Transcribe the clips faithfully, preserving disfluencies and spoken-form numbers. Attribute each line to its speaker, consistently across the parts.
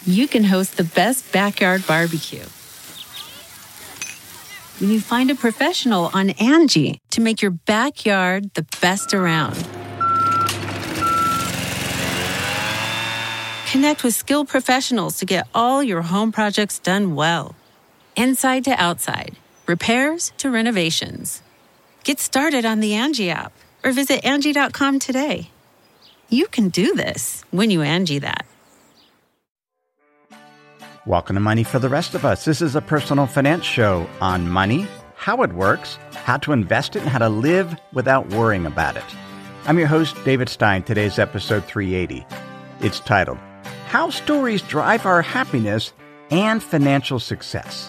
Speaker 1: you can host the best backyard barbecue. When you find a professional on Angie to make your backyard the best around. Connect with skilled professionals to get all your home projects done well. Inside to outside, repairs to renovations. Get started on the Angie app or visit Angie dot com today. You can do this when you Angie that.
Speaker 2: Welcome to Money for the Rest of Us. This is a personal finance show on money, how it works, how to invest it, and how to live without worrying about it. I'm your host, David Stein. Today's episode three eighty. It's titled, How Stories Drive Our Happiness and Financial Success.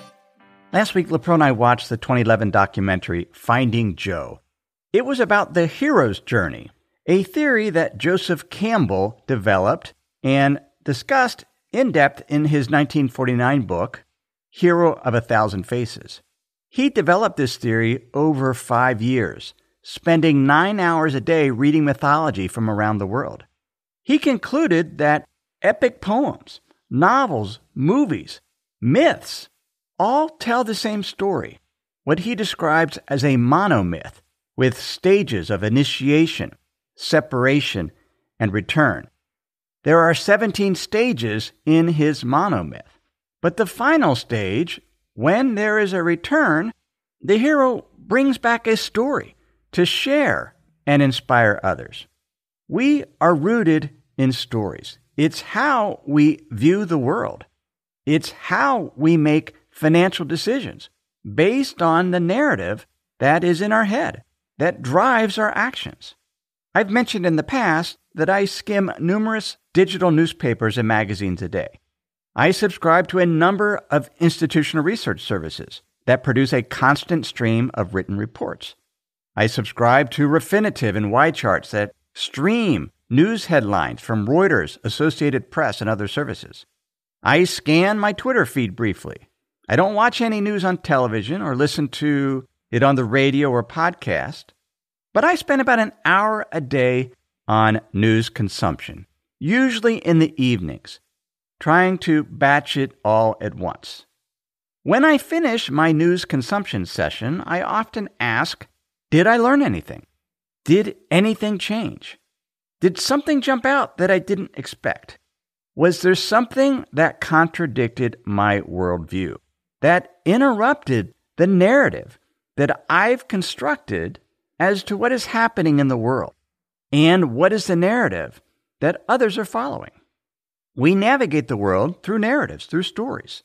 Speaker 2: Last week, LaPro and I watched the twenty eleven documentary, Finding Joe. It was about the hero's journey, a theory that Joseph Campbell developed and discussed in depth in his nineteen forty-nine book, Hero of a Thousand Faces. He developed this theory over five years, spending nine hours a day reading mythology from around the world. He concluded that epic poems, novels, movies, myths, all tell the same story, what he describes as a monomyth, with stages of initiation, separation, and return. There are seventeen stages in his monomyth. But the final stage, when there is a return, the hero brings back a story to share and inspire others. We are rooted in stories. It's how we view the world. It's how we make financial decisions based on the narrative that is in our head, that drives our actions. I've mentioned in the past that I skim numerous digital newspapers and magazines a day. I subscribe to a number of institutional research services that produce a constant stream of written reports. I subscribe to Refinitiv and Y-Charts that stream news headlines from Reuters, Associated Press, and other services. I scan my Twitter feed briefly. I don't watch any news on television or listen to it on the radio or podcast, but I spend about an hour a day on news consumption, usually in the evenings, trying to batch it all at once. When I finish my news consumption session, I often ask, did I learn anything? Did anything change? Did something jump out that I didn't expect? Was there something that contradicted my worldview, that interrupted the narrative that I've constructed as to what is happening in the world? And what is the narrative that others are following? We navigate the world through narratives, through stories.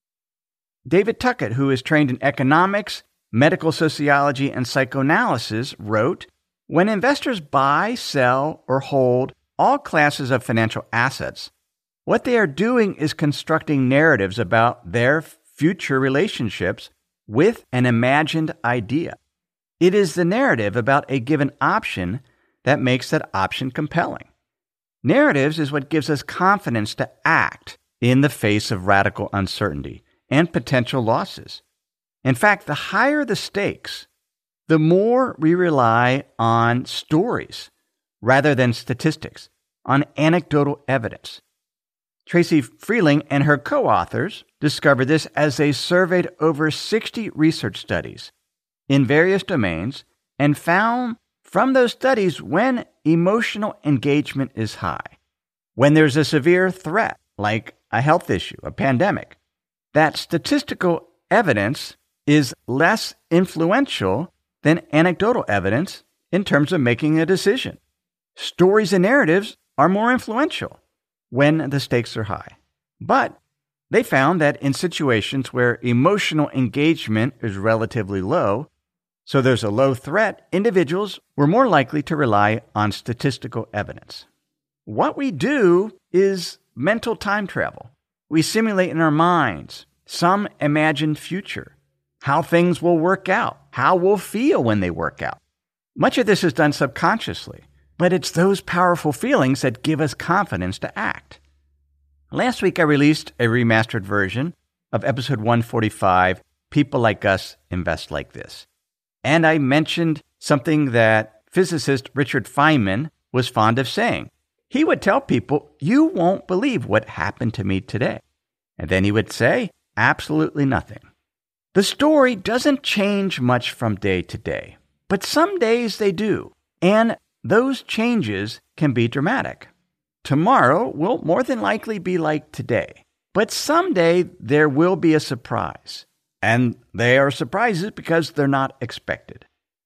Speaker 2: David Tuckett, who is trained in economics, medical sociology, and psychoanalysis, wrote, when investors buy, sell, or hold all classes of financial assets, what they are doing is constructing narratives about their future relationships with an imagined idea. It is the narrative about a given option that makes that option compelling. Narratives is what gives us confidence to act in the face of radical uncertainty and potential losses. In fact, the higher the stakes, the more we rely on stories rather than statistics, on anecdotal evidence. Tracy Freeling and her co-authors discovered this as they surveyed over sixty research studies in various domains and found from those studies when emotional engagement is high, when there's a severe threat like a health issue, a pandemic, that statistical evidence is less influential than anecdotal evidence in terms of making a decision. Stories and narratives are more influential when the stakes are high. But they found that in situations where emotional engagement is relatively low, so there's a low threat, individuals were more likely to rely on statistical evidence. What we do is mental time travel. We simulate in our minds some imagined future, how things will work out, how we'll feel when they work out. Much of this is done subconsciously, but it's those powerful feelings that give us confidence to act. Last week, I released a remastered version of episode one forty-five, People Like Us Invest Like This. And I mentioned something that physicist Richard Feynman was fond of saying. he would tell people, "You won't believe what happened to me today." And then he would say, "Absolutely nothing." The story doesn't change much from day to day, but some days they do, and those changes can be dramatic. Tomorrow will more than likely be like today, but someday there will be a surprise, and they are surprises because they're not expected.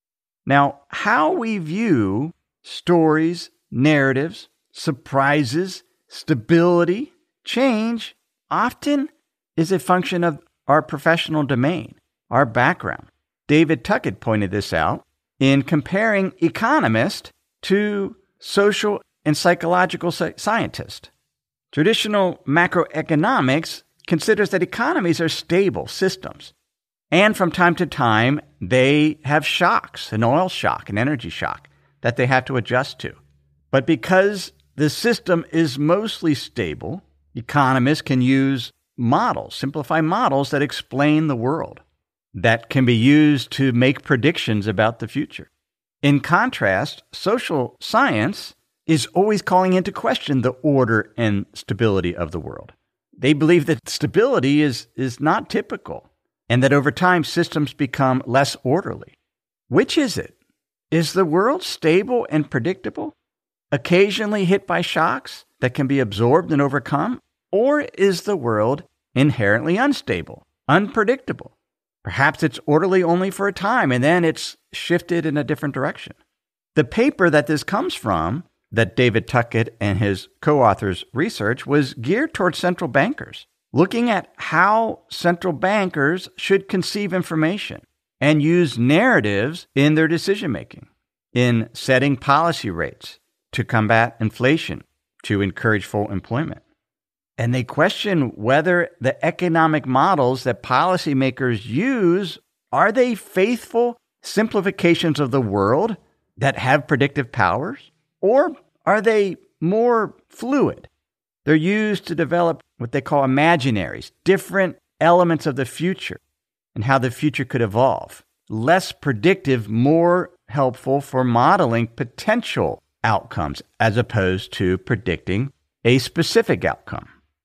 Speaker 2: Now, how we view stories, narratives, surprises, stability, change often is a function of our professional domain, our background. David Tuckett pointed this out in comparing economists to social and psychological scientists. Traditional macroeconomics considers that economies are stable systems, and from time to time they have shocks, an oil shock, an energy shock, that they have to adjust to. But because the system is mostly stable, economists can use models, simplify models that explain the world, that can be used to make predictions about the future. In contrast, social science is always calling into question the order and stability of the world. They believe that stability is, is not typical, and that over time systems become less orderly. Which is it? Is the world stable and predictable, occasionally hit by shocks that can be absorbed and overcome? Or is the world inherently unstable, unpredictable? Perhaps it's orderly only for a time, and then it's shifted in a different direction. The paper that this comes from, that David Tuckett and his co-authors research, was geared towards central bankers, looking at how central bankers should conceive information and use narratives in their decision-making, in setting policy rates to combat inflation, to encourage full employment. And they question whether the economic models that policymakers use, are they faithful simplifications of the world that have predictive powers? Or are they more fluid? They're used to develop what they call imaginaries, different elements of the future and how the future could evolve. Less predictive, more helpful for modeling potential outcomes as opposed to predicting a specific outcome.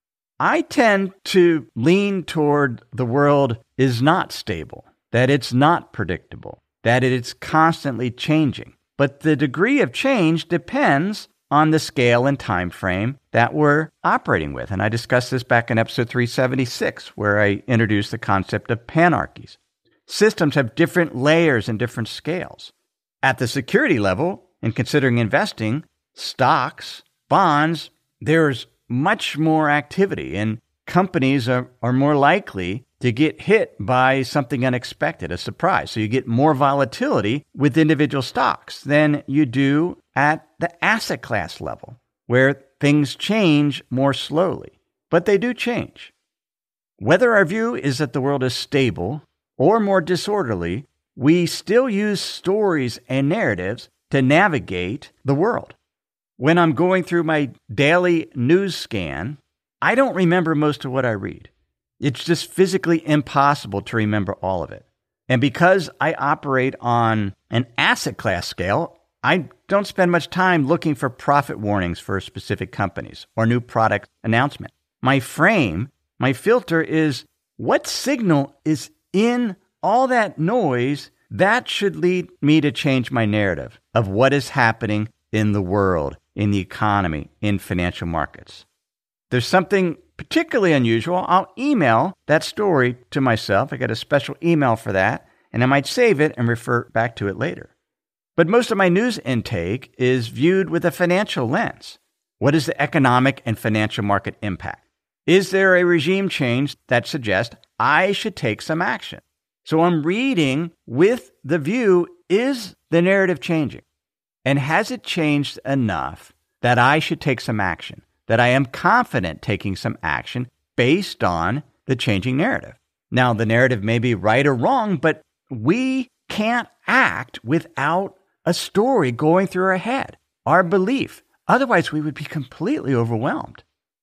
Speaker 2: I tend to lean toward the world is not stable, that it's not predictable, that it is constantly changing. But the degree of change depends on the scale and time frame that we're operating with. And I discussed this back in episode three seventy-six, where I introduced the concept of panarchies. Systems have different layers and different scales. At the security level, in considering investing, stocks, bonds, there's much more activity, and companies are, are more likely to get hit by something unexpected, a surprise. So you get more volatility with individual stocks than you do at the asset class level, where things change more slowly. But they do change. Whether our view is that the world is stable or more disorderly, we still use stories and narratives to navigate the world. When I'm going through my daily news scan, I don't remember most of what I read. It's just physically impossible to remember all of it. And because I operate on an asset class scale, I don't spend much time looking for profit warnings for specific companies or new product announcement. My frame, my filter is what signal is in all that noise that should lead me to change my narrative of what is happening in the world, in the economy, in financial markets. There's something particularly unusual. I'll email that story to myself. I got a special email for that, and I might save it and refer back to it later. But most of my news intake is viewed with a financial lens. What is the economic and financial market impact? Is there a regime change that suggests I should take some action? So I'm reading with the view, is the narrative changing? And has it changed enough that I should take some action, that I am confident taking some action based on the changing narrative? Now, the narrative may be right or wrong, but we can't act without a story going through our head, our belief. Otherwise, we would be completely overwhelmed.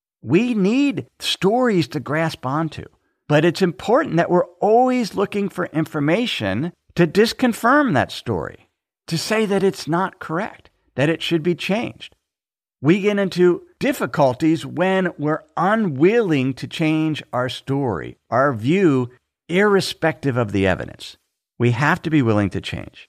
Speaker 2: We need stories to grasp onto, but it's important that we're always looking for information to disconfirm that story, to say that it's not correct, that it should be changed. We get into difficulties when we're unwilling to change our story, our view, irrespective of the evidence. We have to be willing to change.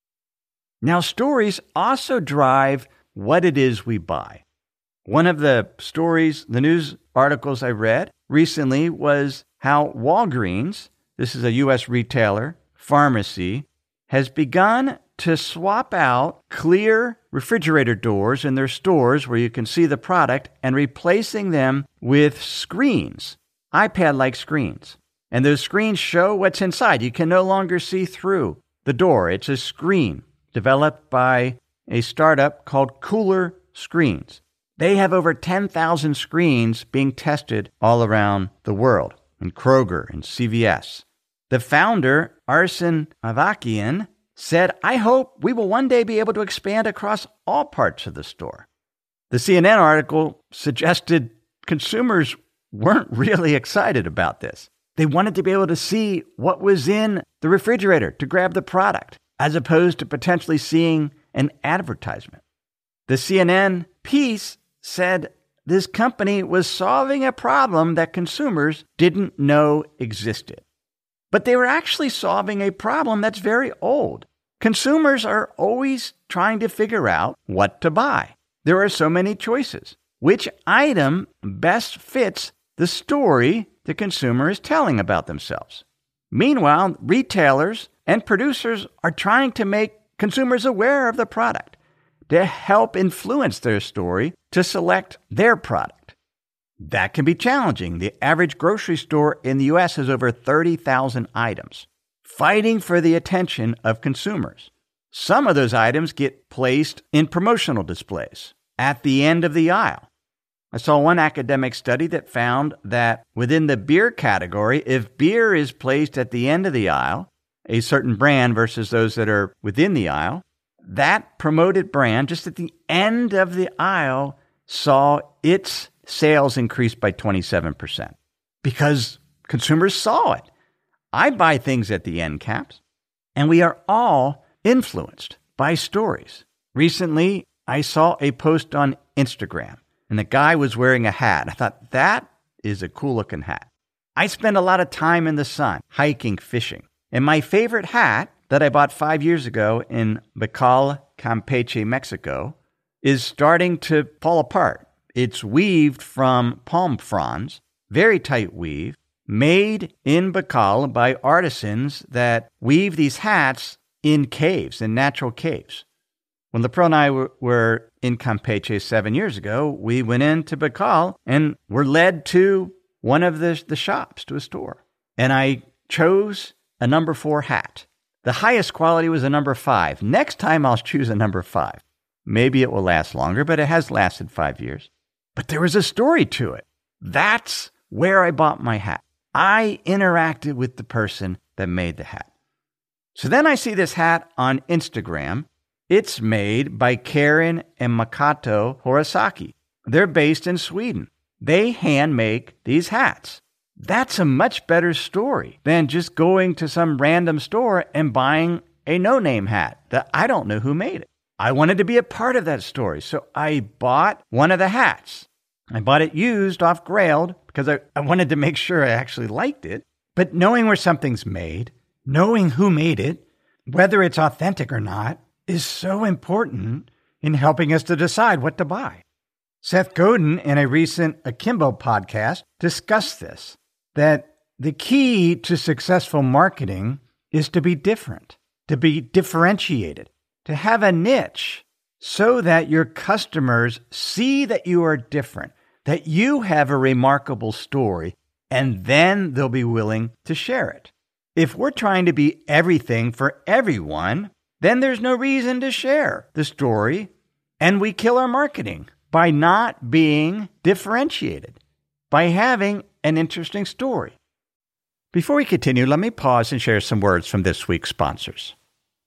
Speaker 2: Now, stories also drive what it is we buy. One of the stories, the news articles I read recently was how Walgreens, this is a U S retailer, pharmacy, has begun to swap out clear refrigerator doors in their stores where you can see the product and replacing them with screens, iPad-like screens. And those screens show what's inside. You can no longer see through the door. It's a screen developed by a startup called Cooler Screens. They have over ten thousand screens being tested all around the world in Kroger and C V S. The founder, Arsen Avakian, said, I hope we will one day be able to expand across all parts of the store. The C N N article suggested consumers weren't really excited about this. They wanted to be able to see what was in the refrigerator to grab the product, as opposed to potentially seeing an advertisement. The C N N piece said this company was solving a problem that consumers didn't know existed. But they were actually solving a problem that's very old. Consumers are always trying to figure out what to buy. There are so many choices. Which item best fits the story the consumer is telling about themselves? Meanwhile, retailers and producers are trying to make consumers aware of the product to help influence their story to select their product. That can be challenging. The average grocery store in the U S has over thirty thousand items, fighting for the attention of consumers. Some of those items get placed in promotional displays at the end of the aisle. I saw one academic study that found that within the beer category, if beer is placed at the end of the aisle, a certain brand versus those that are within the aisle, that promoted brand just at the end of the aisle saw its sales increase by twenty-seven percent because consumers saw it. I buy things at the end caps, and we are all influenced by stories. Recently, I saw a post on Instagram, and the guy was wearing a hat. I thought, that is a cool-looking hat. I spend a lot of time in the sun, hiking, fishing, and my favorite hat that I bought five years ago in Bacal, Campeche, Mexico, is starting to fall apart. It's weaved from palm fronds, very tight weave, made in Bacal by artisans that weave these hats in caves, in natural caves. When LaPro and I were, were in Campeche seven years ago, we went into Bacal and were led to one of the, the shops, to a store. And I chose a number four hat. The highest quality was a number five. Next time I'll choose a number five. Maybe it will last longer, but it has lasted five years. But there was a story to it. That's where I bought my hat. I interacted with the person that made the hat. So then I see this hat on Instagram. It's made by Karen and Makoto Horasaki. They're based in Sweden. They hand make these hats. That's a much better story than just going to some random store and buying a no-name hat that I don't know who made it. I wanted to be a part of that story, so I bought one of the hats. I bought it used off Grailed because I, I wanted to make sure I actually liked it. But knowing where something's made, knowing who made it, whether it's authentic or not, is so important in helping us to decide what to buy. Seth Godin, in a recent Akimbo podcast, discussed this, that the key to successful marketing is to be different, to be differentiated, to have a niche so that your customers see that you are different, that you have a remarkable story, and then they'll be willing to share it. If we're trying to be everything for everyone, then there's no reason to share the story, and we kill our marketing by not being differentiated, by having an interesting story. Before we continue, let me pause and share some words from this week's sponsors.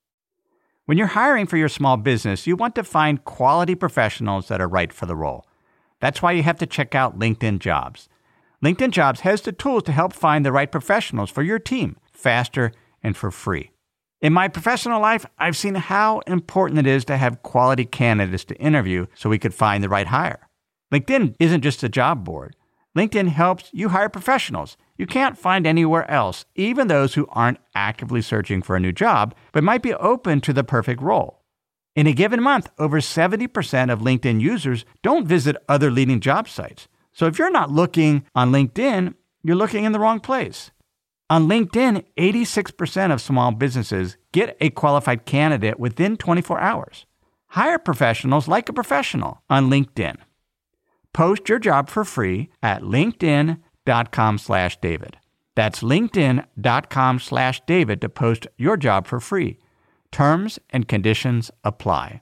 Speaker 2: When you're hiring for your small business, you want to find quality professionals that are right for the role. That's why you have to check out LinkedIn Jobs. LinkedIn Jobs has the tools to help find the right professionals for your team faster and for free. In my professional life, I've seen how important it is to have quality candidates to interview so we could find the right hire. LinkedIn isn't just a job board. LinkedIn helps you hire professionals you can't find anywhere else, even those who aren't actively searching for a new job, but might be open to the perfect role. In a given month, over seventy percent of LinkedIn users don't visit other leading job sites. So if you're not looking on LinkedIn, you're looking in the wrong place. On LinkedIn, eighty-six percent of small businesses get a qualified candidate within twenty-four hours. Hire professionals like a professional on LinkedIn. Post your job for free at linkedin.com slash David. That's linkedin.com slash David to post your job for free. Terms and conditions apply.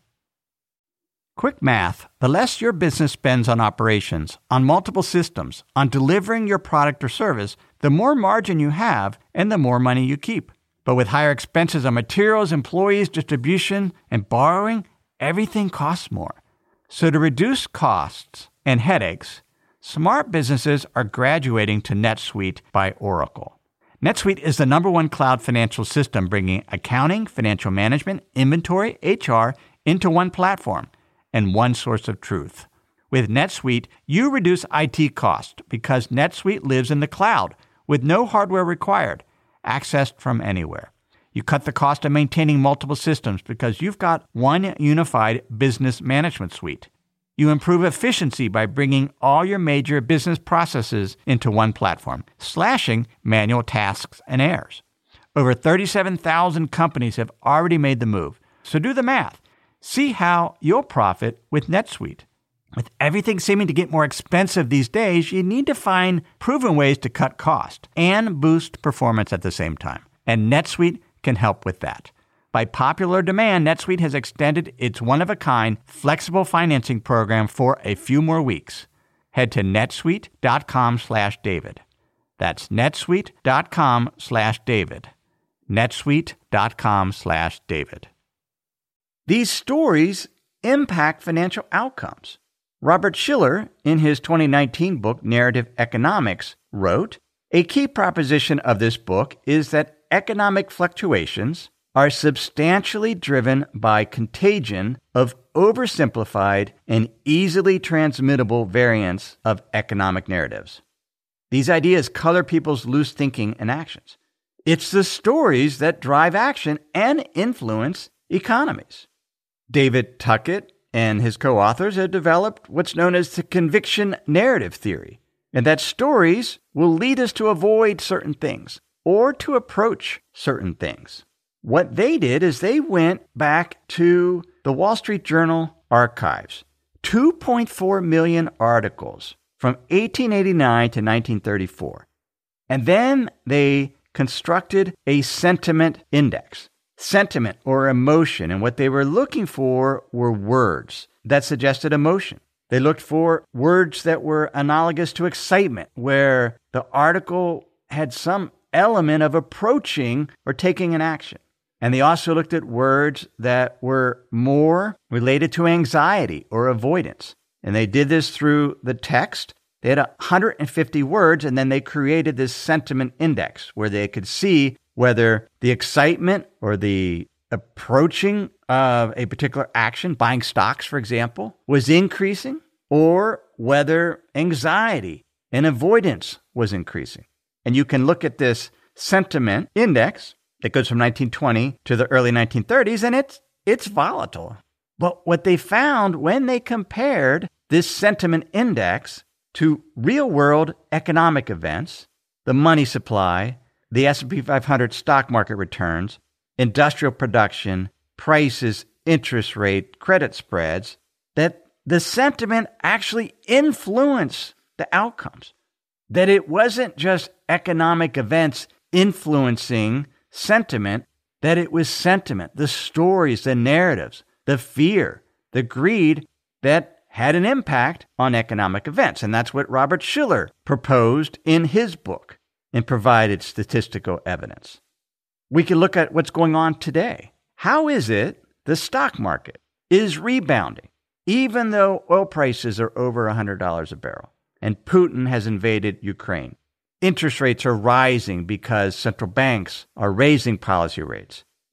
Speaker 2: Quick math. The less your business spends on operations, on multiple systems, on delivering your product or service, the more margin you have and the more money you keep. But with higher expenses on materials, employees, distribution, and borrowing, everything costs more. So to reduce costs and headaches, smart businesses are graduating to NetSuite by Oracle. NetSuite is the number one cloud financial system bringing accounting, financial management, inventory, H R into one platform and one source of truth. With NetSuite, you reduce I T costs because NetSuite lives in the cloud with no hardware required, accessed from anywhere. You cut the cost of maintaining multiple systems because you've got one unified business management suite. You improve efficiency by bringing all your major business processes into one platform, slashing manual tasks and errors. Over thirty-seven thousand companies have already made the move. So do the math. See how you'll profit with NetSuite. With everything seeming to get more expensive these days, you need to find proven ways to cut cost and boost performance at the same time. And NetSuite can help with that. By popular demand, NetSuite has extended its one-of-a-kind flexible financing program for a few more weeks. Head to netsuite.com slash David. That's netsuite.com slash David. netsuite.com slash David. These stories impact financial outcomes. Robert Shiller, in his twenty nineteen book, Narrative Economics, wrote, "A key proposition of this book is that economic fluctuations are substantially driven by contagion of oversimplified and easily transmittable variants of economic narratives. These ideas color people's loose thinking and actions. It's the stories that drive action and influence economies." David Tuckett and his co-authors have developed what's known as the conviction narrative theory, and that stories will lead us to avoid certain things or to approach certain things. What they did is they went back to the Wall Street Journal archives, two point four million articles from eighteen eighty-nine to nineteen thirty-four. And then they constructed a sentiment index, sentiment or emotion. And what they were looking for were words that suggested emotion. They looked for words that were analogous to excitement, where the article had some element of approaching or taking an action. And they also looked at words that were more related to anxiety or avoidance. And they did this through the text. They had one hundred fifty words, and then they created this sentiment index where they could see whether the excitement or the approaching of a particular action, buying stocks, for example, was increasing, or whether anxiety and avoidance was increasing. And you can look at this sentiment index that goes from nineteen twenty to the early nineteen thirties, and it's it's volatile. But what they found when they compared this sentiment index to real-world economic events, the money supply, the S and P five hundred stock market returns, industrial production, prices, interest rate, credit spreads, that the sentiment actually influenced the outcomes. That it wasn't just economic events influencing sentiment, that it was sentiment, the stories, the narratives, the fear, the greed that had an impact on economic events. And that's what Robert Shiller proposed in his book and provided statistical evidence. We can look at what's going on today. How is it the stock market is rebounding, even though oil prices are over one hundred dollars a barrel and Putin has invaded Ukraine? Interest rates are rising because central banks are raising policy rates.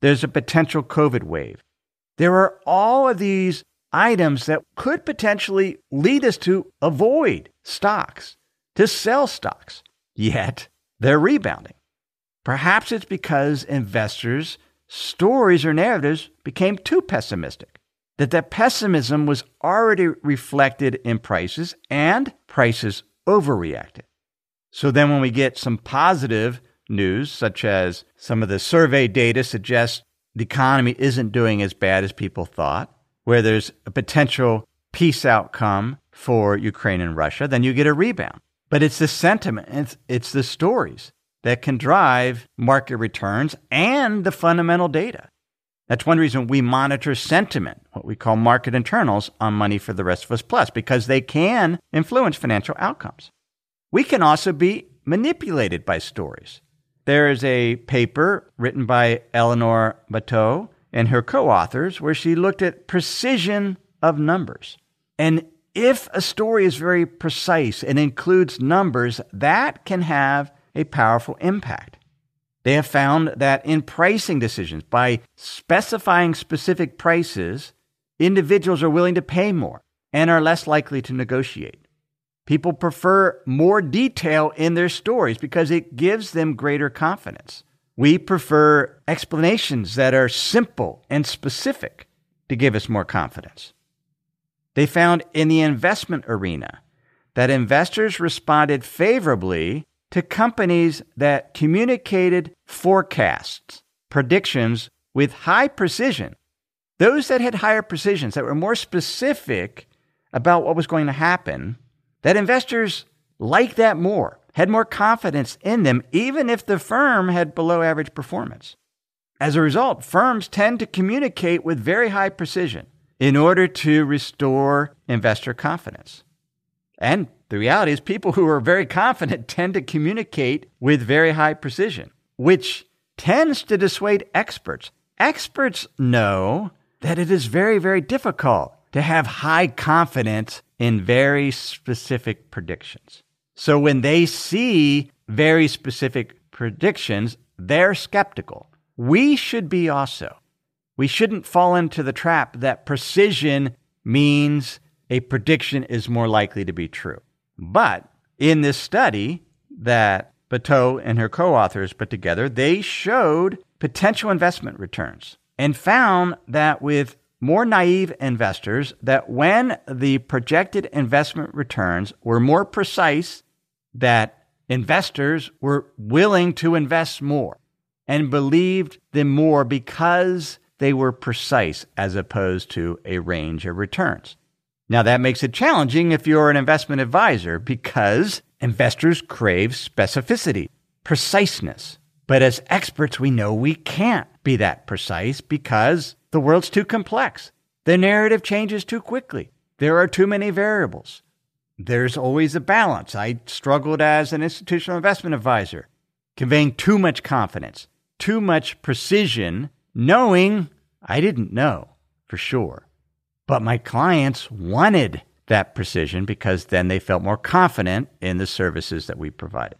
Speaker 2: There's a potential COVID wave. There are all of these items that could potentially lead us to avoid stocks, to sell stocks. Yet, they're rebounding. Perhaps it's because investors' stories or narratives became too pessimistic, that that pessimism was already reflected in prices and prices overreacted. So then when we get some positive news, such as some of the survey data suggests the economy isn't doing as bad as people thought, where there's a potential peace outcome for Ukraine and Russia, then you get a rebound. But it's the sentiment, it's, it's the stories that can drive market returns and the fundamental data. That's one reason we monitor sentiment, what we call market internals, on Money for the Rest of Us Plus, because they can influence financial outcomes. We can also be manipulated by stories. There is a paper written by Eleanor Bateau and her co-authors where she looked at precision of numbers. And if a story is very precise and includes numbers, that can have a powerful impact. They have found that in pricing decisions, by specifying specific prices, individuals are willing to pay more and are less likely to negotiate. People prefer more detail in their stories because it gives them greater confidence. We prefer explanations that are simple and specific to give us more confidence. They found in the investment arena that investors responded favorably to companies that communicated forecasts, predictions with high precision. Those that had higher precisions, that were more specific about what was going to happen, that investors liked that more, had more confidence in them, even if the firm had below average performance. As a result, firms tend to communicate with very high precision in order to restore investor confidence. And the reality is people who are very confident tend to communicate with very high precision, which tends to dissuade experts. Experts know that it is very, very difficult to have high confidence in very specific predictions. So when they see very specific predictions, they're skeptical. We should be also. We shouldn't fall into the trap that precision means a prediction is more likely to be true. But in this study that Bateau and her co-authors put together, they showed potential investment returns and found that with more naive investors, that when the projected investment returns were more precise, that investors were willing to invest more and believed them more because they were precise as opposed to a range of returns. Now, that makes it challenging if you're an investment advisor because investors crave specificity, preciseness. But as experts, we know we can't be that precise because the world's too complex. The narrative changes too quickly. There are too many variables. There's always a balance. I struggled as an institutional investment advisor, conveying too much confidence, too much precision, knowing I didn't know for sure. But my clients wanted that precision because then they felt more confident in the services that we provided.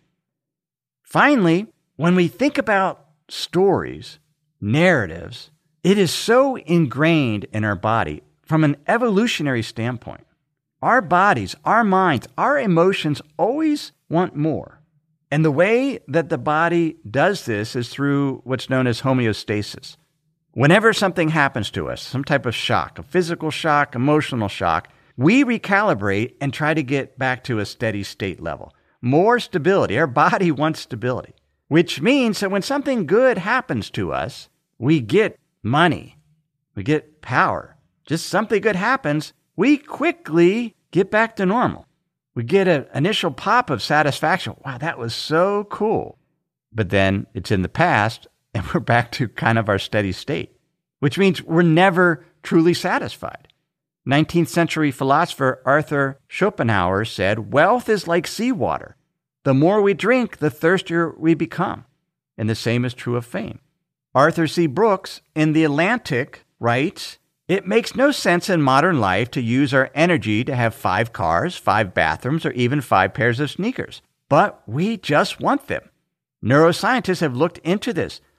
Speaker 2: Finally, when we think about stories, narratives, it is so ingrained in our body from an evolutionary standpoint. Our bodies, our minds, our emotions always want more. And the way that the body does this is through what's known as homeostasis. Whenever something happens to us, some type of shock, a physical shock, emotional shock, we recalibrate and try to get back to a steady state level. More stability. Our body wants stability, which means that when something good happens to us, we get money, we get power. Just something good happens, we quickly get back to normal. We get an initial pop of satisfaction. Wow, that was so cool. But then it's in the past, and we're back to kind of our steady state, which means we're never truly satisfied. nineteenth century philosopher Arthur Schopenhauer said, "Wealth is like seawater. The more we drink, the thirstier we become." And the same is true of fame. Arthur C. Brooks in The Atlantic writes, "It makes no sense in modern life to use our energy to have five cars, five bathrooms, or even five pairs of sneakers. But we just want them. Neuroscientists have looked into this.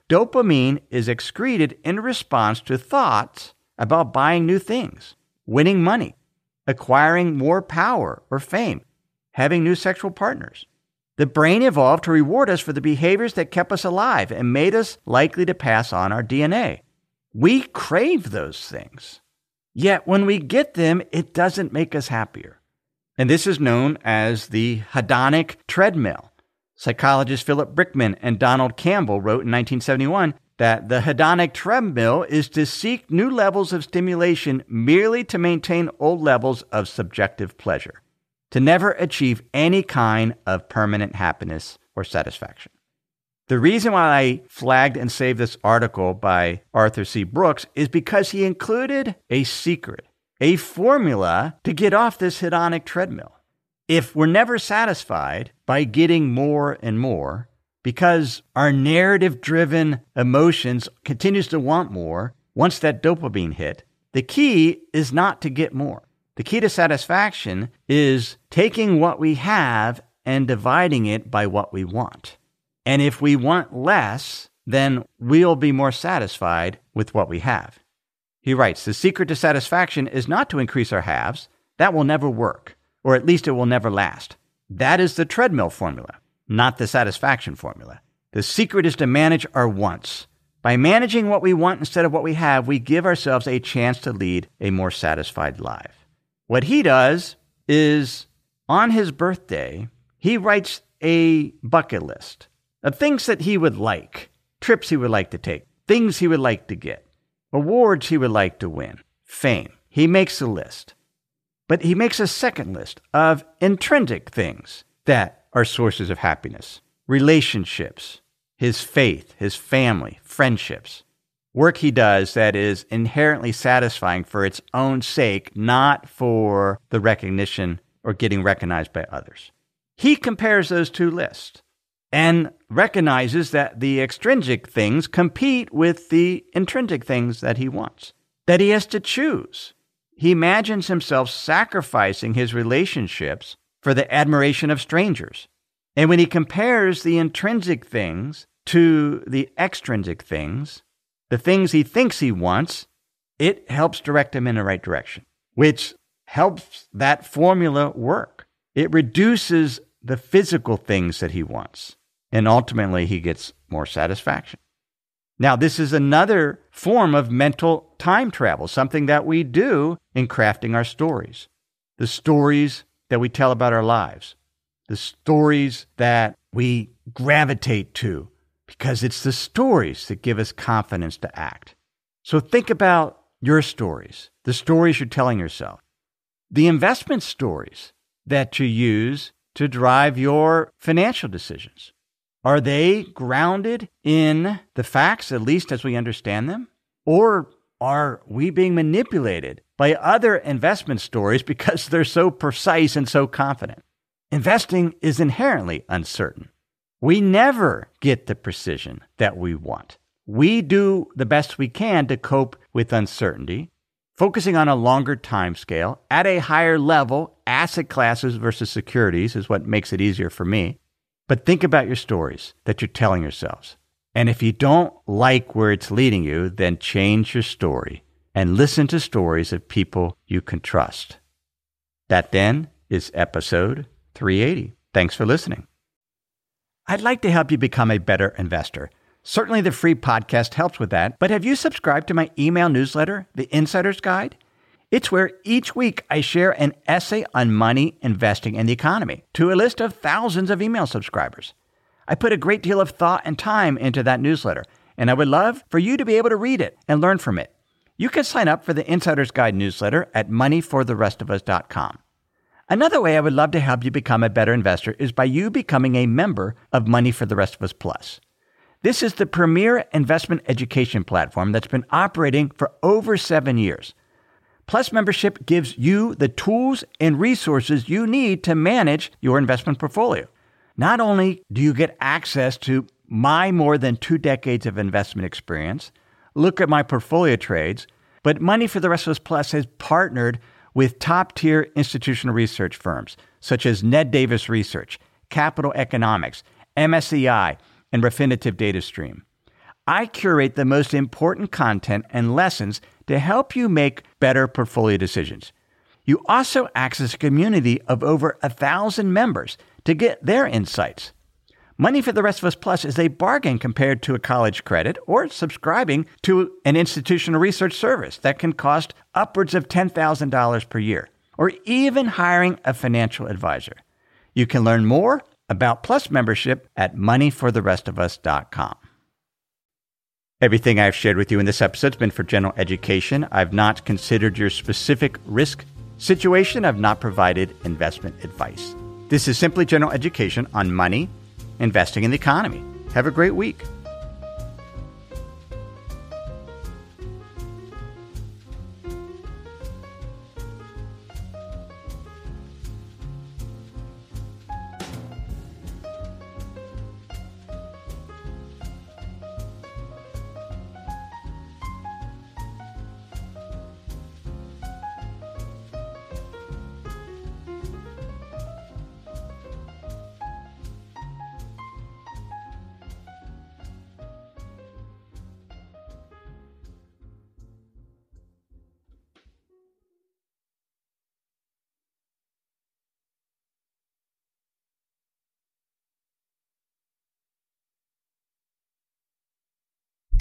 Speaker 2: dopamine is excreted in response to thoughts about buying new things, winning money, acquiring more power or fame, having new sexual partners. The brain evolved to reward us for the behaviors that kept us alive and made us likely to pass on our D N A. We crave those things. Yet when we get them, it doesn't make us happier. And this is known as the hedonic treadmill. Psychologists Philip Brickman and Donald Campbell wrote in nineteen seventy-one that the hedonic treadmill is to seek new levels of stimulation merely to maintain old levels of subjective pleasure, to never achieve any kind of permanent happiness or satisfaction. The reason why I flagged and saved this article by Arthur C. Brooks is because he included a secret, a formula to get off this hedonic treadmill. If we're never satisfied by getting more and more, because our narrative-driven emotions continues to want more once that dopamine hit, the key is not to get more. The key to satisfaction is taking what we have and dividing it by what we want. And if we want less, then we'll be more satisfied with what we have. He writes, the secret to satisfaction is not to increase our haves. That will never work, or at least it will never last. That is the treadmill formula, not the satisfaction formula. The secret is to manage our wants. By managing what we want instead of what we have, we give ourselves a chance to lead a more satisfied life. What he does is, on his birthday, he writes a bucket list of things that he would like, trips he would like to take, things he would like to get, awards he would like to win, fame. He makes a list. But he makes a second list of intrinsic things that are sources of happiness, relationships, his faith, his family, friendships, work he does that is inherently satisfying for its own sake, not for the recognition or getting recognized by others. He compares those two lists and recognizes that the extrinsic things compete with the intrinsic things that he wants, that he has to choose. He imagines himself sacrificing his relationships for the admiration of strangers. And when he compares the intrinsic things to the extrinsic things, the things he thinks he wants, it helps direct him in the right direction, which helps that formula work. It reduces the physical things that he wants, and ultimately he gets more satisfaction. Now, this is another form of mental time travel, something that we do in crafting our stories. The stories that we tell about our lives, the stories that we gravitate to, because it's the stories that give us confidence to act. So think about your stories, the stories you're telling yourself, the investment stories that you use to drive your financial decisions. Are they grounded in the facts, at least as we understand them? Or are we being manipulated by other investment stories because they're so precise and so confident? Investing is inherently uncertain. We never get the precision that we want. We do the best we can to cope with uncertainty, focusing on a longer time scale at a higher level. Asset classes versus securities is what makes it easier for me. But think about your stories that you're telling yourselves. And if you don't like where it's leading you, then change your story and listen to stories of people you can trust. That then is episode three eighty. Thanks for listening. I'd like to help you become a better investor. Certainly the free podcast helps with that, but have you subscribed to my email newsletter, The Insider's Guide? It's where each week I share an essay on money, investing, and the economy to a list of thousands of email subscribers. I put a great deal of thought and time into that newsletter, and I would love for you to be able to read it and learn from it. You can sign up for the Insider's Guide newsletter at money for the rest of us dot com. Another way I would love to help you become a better investor is by you becoming a member of Money for the Rest of Us Plus. This is the premier investment education platform that's been operating for over seven years. Plus membership gives you the tools and resources you need to manage your investment portfolio. Not only do you get access to my more than two decades of investment experience, look at my portfolio trades, but Money for the Rest of Us Plus has partnered with top-tier institutional research firms such as Ned Davis Research, Capital Economics, M S C I, and Refinitiv Data Stream. I curate the most important content and lessons to help you make better portfolio decisions. You also access a community of over a thousand members to get their insights. Money for the Rest of Us Plus is a bargain compared to a college credit or subscribing to an institutional research service that can cost upwards of ten thousand dollars per year, or even hiring a financial advisor. You can learn more about Plus membership at money for the rest of us dot com. Everything I've shared with you in this episode has been for general education. I've not considered your specific risk situation. I've not provided investment advice. This is simply general education on money, investing in the economy. Have a great week.